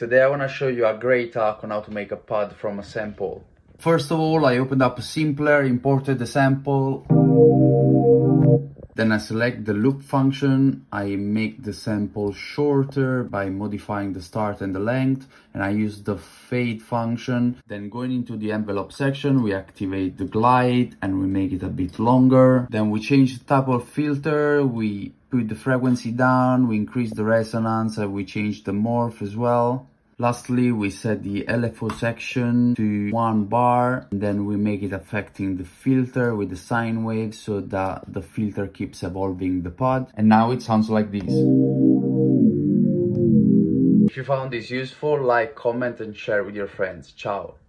Today I want to show you a great hack on how to make a pod from a sample. First of all, I opened up a Simpler, imported the sample. Then I select the loop function. I make the sample shorter by modifying the start and the length. And I use the fade function. Then going into the envelope section, we activate the glide and we make it a bit longer. Then we change the type of filter. We put the frequency down, we increase the resonance, and we change the morph as well. Lastly, we set the LFO section to 1 bar, and then we make it affecting the filter with the sine wave so that the filter keeps evolving the pod. And now it sounds like this. If you found this useful, like, comment and share with your friends. Ciao!